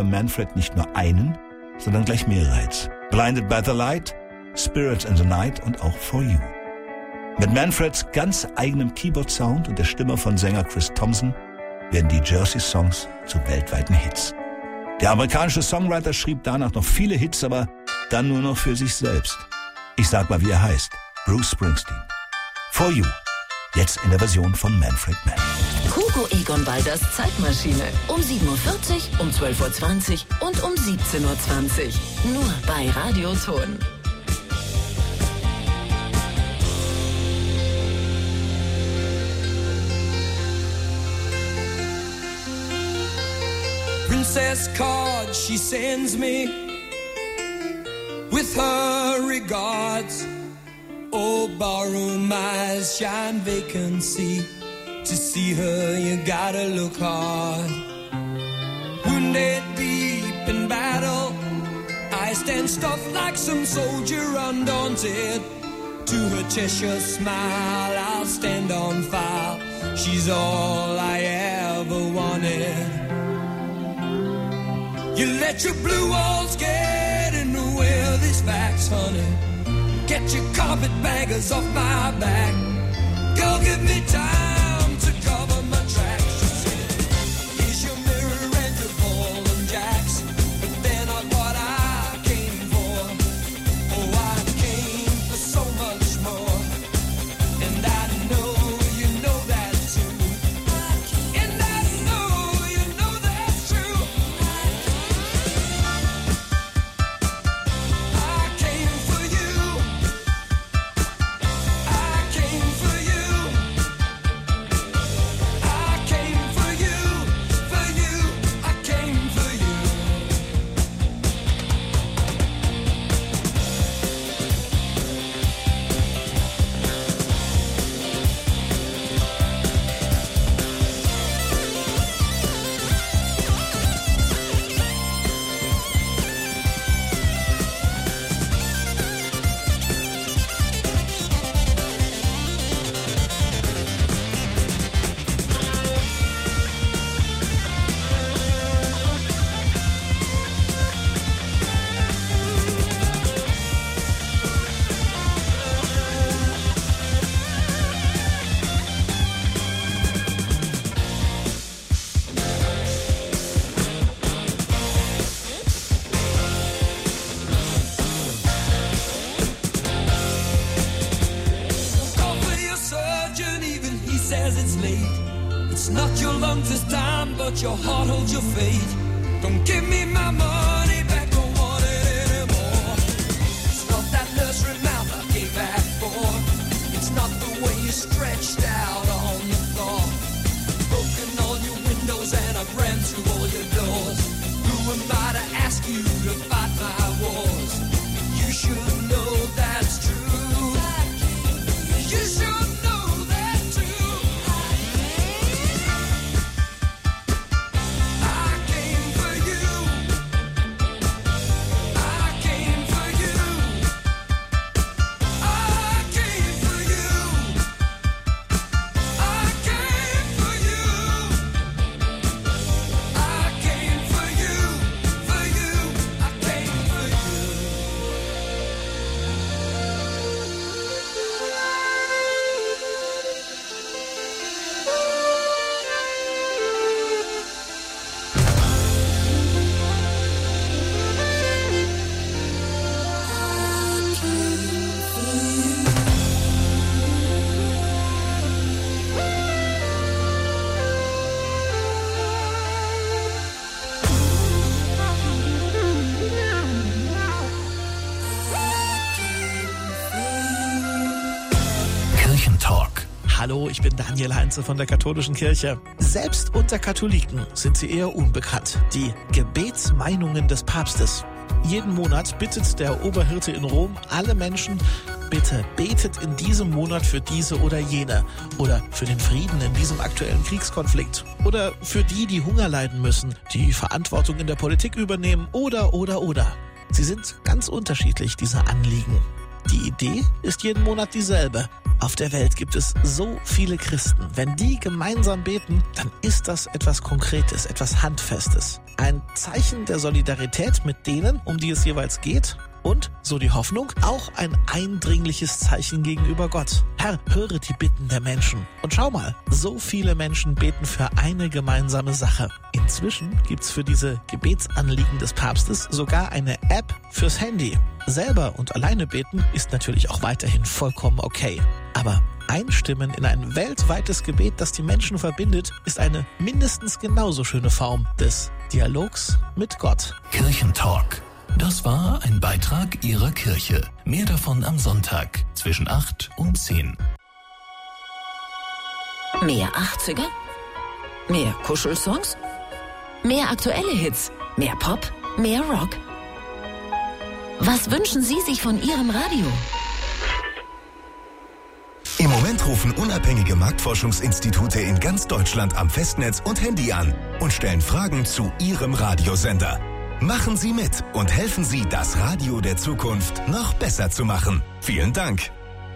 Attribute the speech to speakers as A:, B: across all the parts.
A: Manfred nicht nur einen, sondern gleich mehrere Hits. Blinded by the Light, Spirits in the Night und auch For You. Mit Manfreds ganz eigenem Keyboard-Sound und der Stimme von Sänger Chris Thompson werden die Jersey-Songs zu weltweiten Hits. Der amerikanische Songwriter schrieb danach noch viele Hits, aber dann nur noch für sich selbst. Ich sag mal, wie er heißt. Bruce Springsteen. For You. Jetzt in der Version von Manfred Mann.
B: Hugo Egon Balders Zeitmaschine. Um 7.40 Uhr, um 12.20 Uhr und um 17.20 Uhr. Nur bei Radio Ton.
C: Princess card she sends me with her regards. Oh, barroom eyes shine vacancy. To see her you gotta look hard. Wounded deep in battle, I stand stuffed like some soldier undaunted. To her Cheshire smile I'll stand on file. She's all I ever wanted. You let your blue walls get in the way of these facts, honey. Get your carpetbaggers off my back. Girl, give me time to cover my tracks. She said, here's your mirror and your ball and jacks. But they're not what I came for. Oh, I came for so much more. And I know you know that too. And I know you know that's true. I came for you. I came for you. I came for you. For you. I came for you. Call for your surgeon, even he says it's late. It's not your lungs this time, but your heart holds your fate. Don't give me my money back, don't want it anymore. It's not that nursery mouth I gave back for. It's not the way you stretched out on the floor. Broken all your windows and I've ran through all your doors. Who am I to ask you to fight my wars? You should know that's true. You should know that too. I came for you. I came for you. I came for you. I came for you. I came for you. For you. I came for you.
A: Kirchentalk.
D: Hallo, ich bin Daniel Heinze von der Katholischen Kirche. Selbst unter Katholiken sind sie eher unbekannt. Die Gebetsmeinungen des Papstes. Jeden Monat bittet der Oberhirte in Rom alle Menschen, bitte betet in diesem Monat für diese oder jene. Oder für den Frieden in diesem aktuellen Kriegskonflikt. Oder für die, die Hunger leiden müssen, die Verantwortung in der Politik übernehmen. Oder. Sie sind ganz unterschiedlich, diese Anliegen. Die Idee ist jeden Monat dieselbe. Auf der Welt gibt es so viele Christen. Wenn die gemeinsam beten, dann ist das etwas Konkretes, etwas Handfestes. Ein Zeichen der Solidarität mit denen, um die es jeweils geht. Und, so die Hoffnung, auch ein eindringliches Zeichen gegenüber Gott. Herr, höre die Bitten der Menschen. Und schau mal, so viele Menschen beten für eine gemeinsame Sache. Inzwischen gibt's für diese Gebetsanliegen des Papstes sogar eine App fürs Handy. Selber und alleine beten ist natürlich auch weiterhin vollkommen okay. Aber einstimmen in ein weltweites Gebet, das die Menschen verbindet, ist eine mindestens genauso schöne Form des Dialogs mit Gott.
E: Kirchentalk. Das war ein Beitrag Ihrer Kirche. Mehr davon am Sonntag zwischen 8 und 10.
B: Mehr 80er? Mehr Kuschelsongs? Mehr aktuelle Hits? Mehr Pop? Mehr Rock? Was wünschen Sie sich von Ihrem Radio?
F: Im Moment rufen unabhängige Marktforschungsinstitute in ganz Deutschland am Festnetz und Handy an und stellen Fragen zu Ihrem Radiosender. Machen Sie mit und helfen Sie, das Radio der Zukunft noch besser zu machen. Vielen Dank.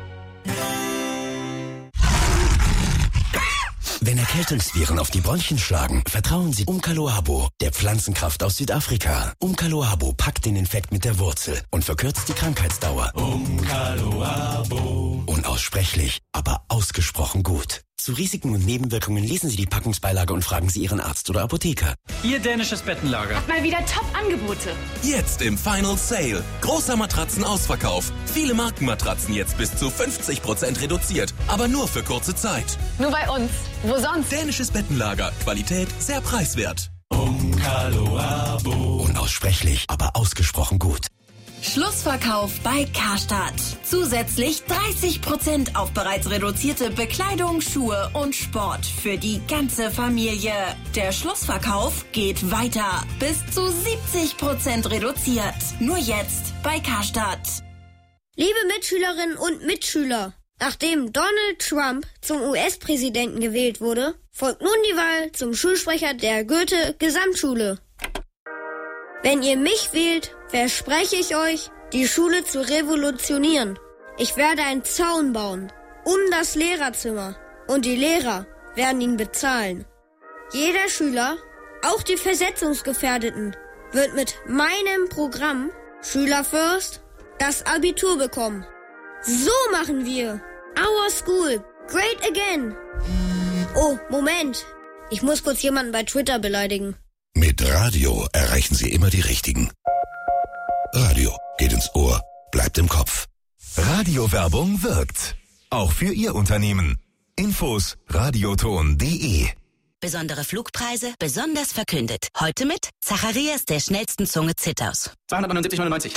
G: Wenn Erkältungsviren auf die Bronchien schlagen, vertrauen Sie Umkaloabo, der Pflanzenkraft aus Südafrika. Umkaloabo packt den Infekt mit der Wurzel und verkürzt die Krankheitsdauer. Umkaloabo. Unaussprechlich, aber ausgesprochen gut. Zu Risiken und Nebenwirkungen lesen Sie die Packungsbeilage und fragen Sie Ihren Arzt oder Apotheker.
H: Ihr dänisches Bettenlager
I: hat mal wieder Top-Angebote.
J: Jetzt im Final Sale. Großer Matratzenausverkauf. Viele Markenmatratzen jetzt bis zu 50% reduziert. Aber nur für kurze Zeit.
I: Nur bei uns. Wo sonst?
J: Dänisches Bettenlager. Qualität sehr preiswert.
G: Umkaloabo. Unaussprechlich, aber ausgesprochen gut.
K: Schlussverkauf bei Karstadt. Zusätzlich 30% auf bereits reduzierte Bekleidung, Schuhe und Sport für die ganze Familie. Der Schlussverkauf geht weiter. Bis zu 70% reduziert. Nur jetzt bei Karstadt.
L: Liebe Mitschülerinnen und Mitschüler, nachdem Donald Trump zum US-Präsidenten gewählt wurde, folgt nun die Wahl zum Schulsprecher der Goethe-Gesamtschule. Wenn ihr mich wählt, verspreche ich euch, die Schule zu revolutionieren. Ich werde einen Zaun bauen um das Lehrerzimmer und die Lehrer werden ihn bezahlen. Jeder Schüler, auch die Versetzungsgefährdeten, wird mit meinem Programm Schüler First das Abitur bekommen. So machen wir. Our school, great again. Oh, Moment. Ich muss kurz jemanden bei Twitter beleidigen.
F: Mit Radio erreichen Sie immer die Richtigen. Radio geht ins Ohr, bleibt im Kopf. Radiowerbung wirkt. Auch für Ihr Unternehmen. Infos radioton.de.
M: Besondere Flugpreise, besonders verkündet. Heute mit Zacharias, der schnellsten Zunge Zittaus.
H: 279,99.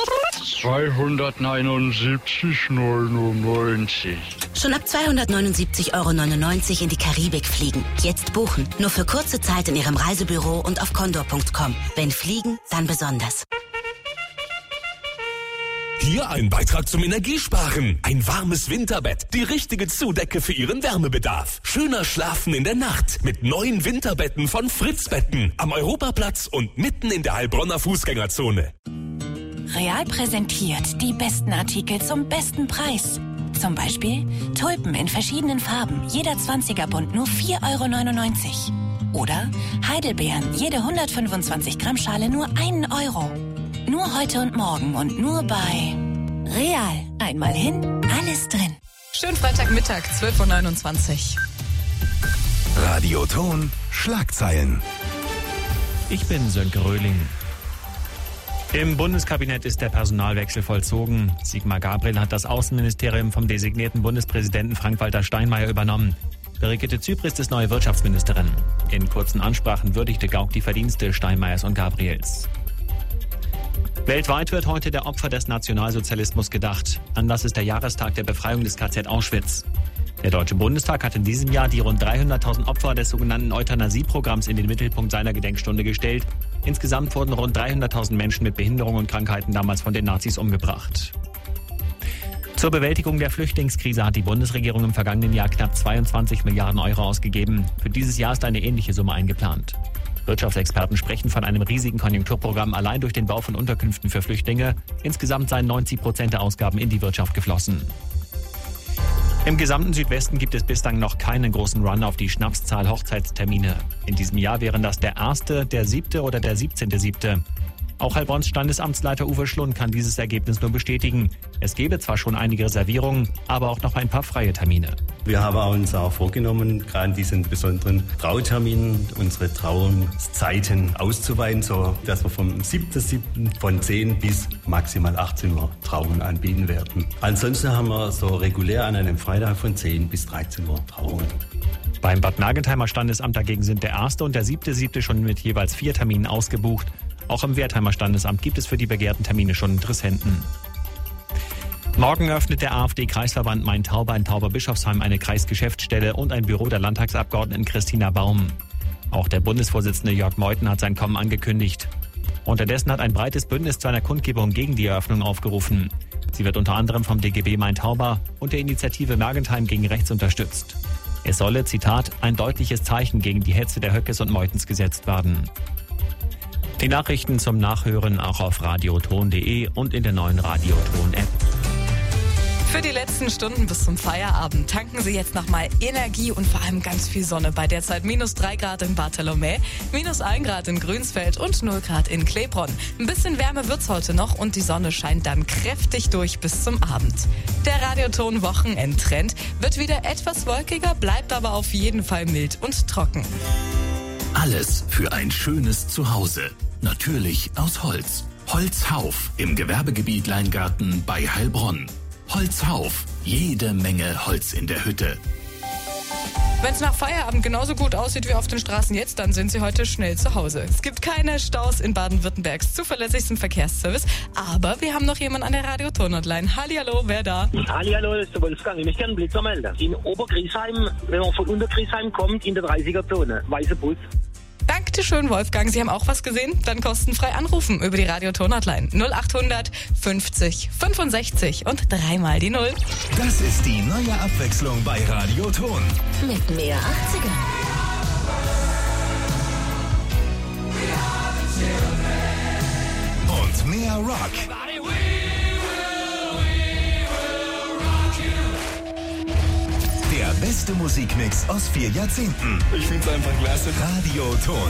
N: 279,99.
M: Schon ab 279,99 € in die Karibik fliegen. Jetzt buchen. Nur für kurze Zeit in Ihrem Reisebüro und auf condor.com. Wenn fliegen, dann besonders.
J: Hier ein Beitrag zum Energiesparen. Ein warmes Winterbett. Die richtige Zudecke für Ihren Wärmebedarf. Schöner Schlafen in der Nacht. Mit neuen Winterbetten von Fritz Betten. Am Europaplatz und mitten in der Heilbronner Fußgängerzone.
O: Real präsentiert die besten Artikel zum besten Preis. Zum Beispiel Tulpen in verschiedenen Farben. Jeder 20er Bund nur 4,99 €. Oder Heidelbeeren. Jede 125 Gramm Schale nur 1 €. Nur heute und morgen und nur bei Real. Einmal hin, alles drin.
P: Schönen Freitagmittag, 12:29
F: Uhr. Radioton Schlagzeilen.
Q: Ich bin Sönke Röhling. Im Bundeskabinett ist der Personalwechsel vollzogen. Sigmar Gabriel hat das Außenministerium vom designierten Bundespräsidenten Frank-Walter Steinmeier übernommen. Brigitte Zypris ist neue Wirtschaftsministerin. In kurzen Ansprachen würdigte Gauck die Verdienste Steinmeiers und Gabriels. Weltweit wird heute der Opfer des Nationalsozialismus gedacht. Anlass ist der Jahrestag der Befreiung des KZ Auschwitz. Der Deutsche Bundestag hat in diesem Jahr die rund 300.000 Opfer des sogenannten Euthanasie-Programms in den Mittelpunkt seiner Gedenkstunde gestellt. Insgesamt wurden rund 300.000 Menschen mit Behinderungen und Krankheiten damals von den Nazis umgebracht. Zur Bewältigung der Flüchtlingskrise hat die Bundesregierung im vergangenen Jahr knapp 22 Milliarden € ausgegeben. Für dieses Jahr ist eine ähnliche Summe eingeplant. Wirtschaftsexperten sprechen von einem riesigen Konjunkturprogramm allein durch den Bau von Unterkünften für Flüchtlinge. Insgesamt seien 90% der Ausgaben in die Wirtschaft geflossen. Im gesamten Südwesten gibt es bislang noch keinen großen Run auf die Schnapszahl Hochzeitstermine. In diesem Jahr wären das der 1., der 7. oder der 17.7. Auch Heilbronns Standesamtsleiter Uwe Schlund kann dieses Ergebnis nur bestätigen. Es gäbe zwar schon einige Reservierungen, aber auch noch ein paar freie Termine.
N: Wir haben uns auch vorgenommen, gerade in diesen besonderen Trauterminen unsere Trauungszeiten auszuweiten, so dass wir vom 7.7. von 10 bis maximal 18 Uhr Trauungen anbieten werden. Ansonsten haben wir so regulär an einem Freitag von 10 bis 13 Uhr Trauungen.
Q: Beim Bad Mergentheimer Standesamt dagegen sind der 1. und der 7.7. schon mit jeweils 4 Terminen ausgebucht. Auch im Wertheimer Standesamt gibt es für die begehrten Termine schon Interessenten. Morgen öffnet der AfD-Kreisverband Main-Tauber in Tauberbischofsheim eine Kreisgeschäftsstelle und ein Büro der Landtagsabgeordneten Christina Baum. Auch der Bundesvorsitzende Jörg Meuthen hat sein Kommen angekündigt. Unterdessen hat ein breites Bündnis zu einer Kundgebung gegen die Eröffnung aufgerufen. Sie wird unter anderem vom DGB Main-Tauber und der Initiative Mergentheim gegen Rechts unterstützt. Es solle, Zitat, ein deutliches Zeichen gegen die Hetze der Höckes und Meutens gesetzt werden. Die Nachrichten zum Nachhören auch auf radioton.de und in der neuen Radioton-App.
P: Für die letzten Stunden bis zum Feierabend tanken Sie jetzt nochmal Energie und vor allem ganz viel Sonne bei derzeit -3 Grad in Bartholomä, -1 Grad in Grünsfeld und 0 Grad in Klebronn. Ein bisschen Wärme wird's heute noch und die Sonne scheint dann kräftig durch bis zum Abend. Der Radioton-Wochenendtrend wird wieder etwas wolkiger, bleibt aber auf jeden Fall mild und trocken.
E: Alles für ein schönes Zuhause. Natürlich aus Holz. Holzhauf im Gewerbegebiet Leingarten bei Heilbronn. Holzhauf. Jede Menge Holz in der Hütte.
P: Wenn es nach Feierabend genauso gut aussieht wie auf den Straßen jetzt, dann sind Sie heute schnell zu Hause. Es gibt keine Staus in Baden-Württembergs zuverlässigsten Verkehrsservice, aber wir haben noch jemanden an der Radioton-Hotline. Hallihallo, wer da?
R: Hallihallo, das ist der Wolfgang. Ich möchte gerne einen Blitzer melden. In Obergriesheim, wenn man von Untergriesheim kommt, in der 30er-Zone, weißer Bus.
P: Dankeschön, Wolfgang. Sie haben auch was gesehen? Dann kostenfrei anrufen über die Radioton-Hotline 0800 50 65 und 3 die 0.
F: Das ist die neue Abwechslung bei Radioton.
B: Mit mehr 80er.
F: Und mehr Rock. Der beste Musikmix aus 4 Jahrzehnten.
S: Ich find's einfach klasse.
F: Radioton.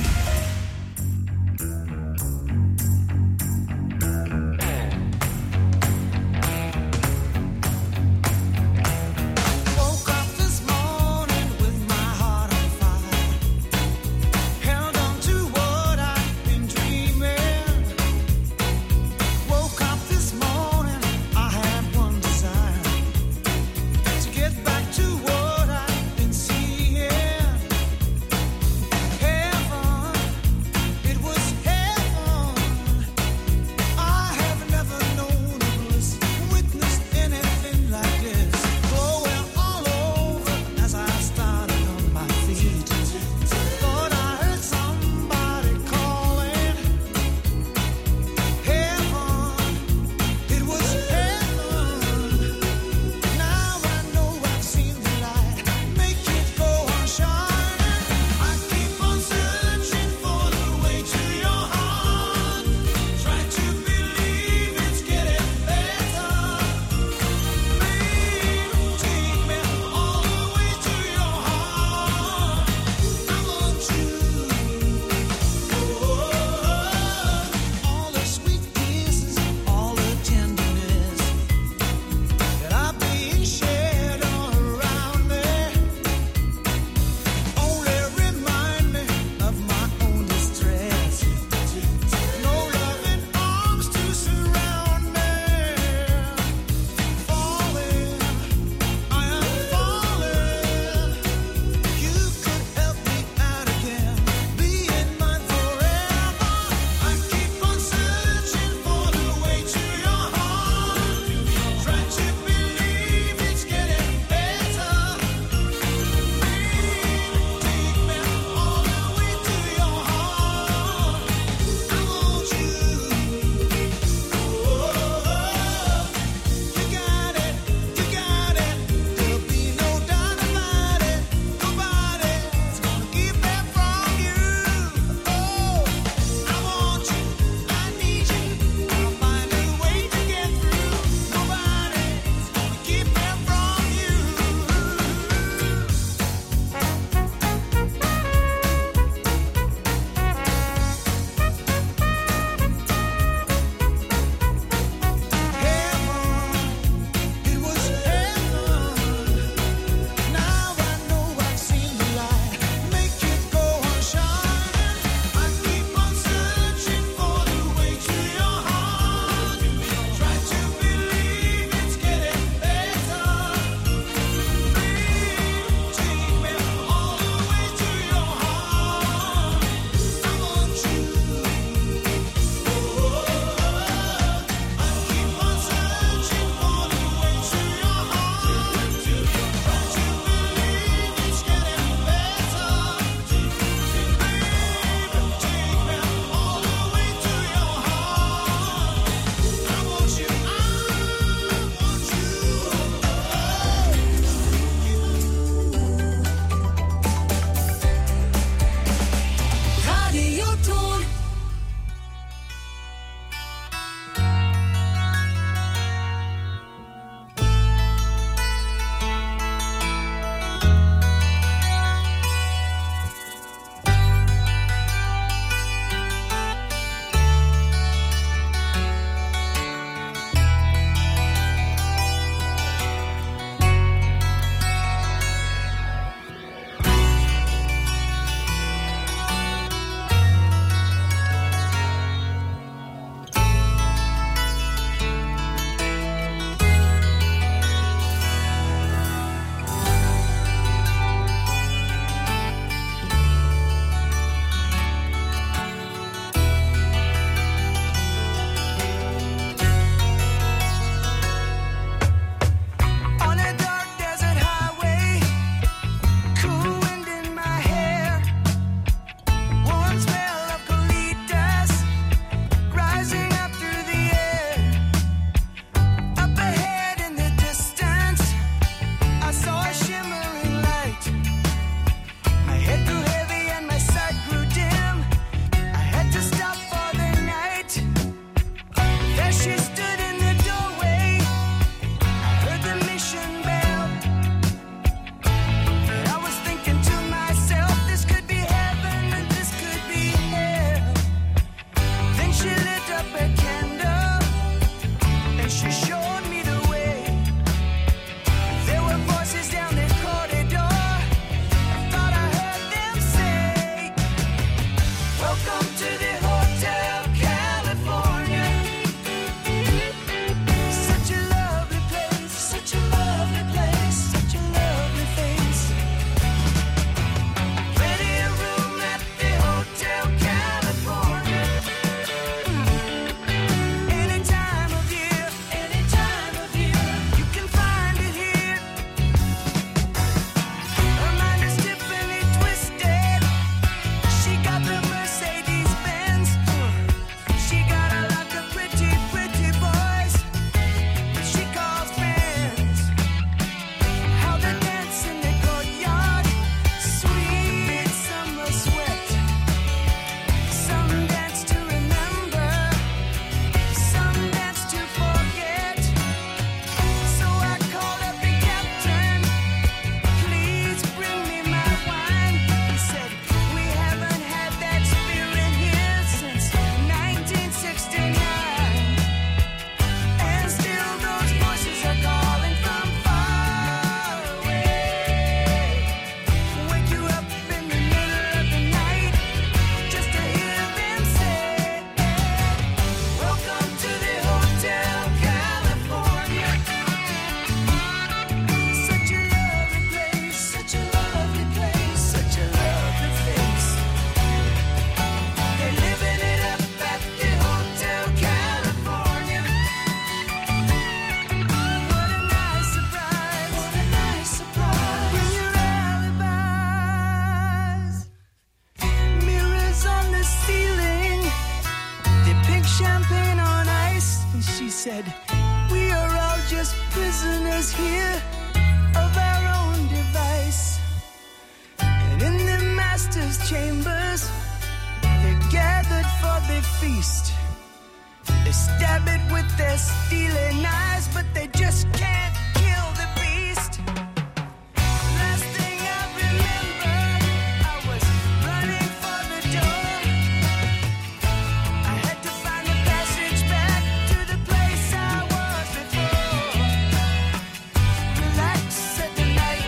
C: champagne on ice. And she said, we are all just prisoners here of our own device. And in the master's chambers, they're gathered for their feast. They stab it with their steely knives, but they just can't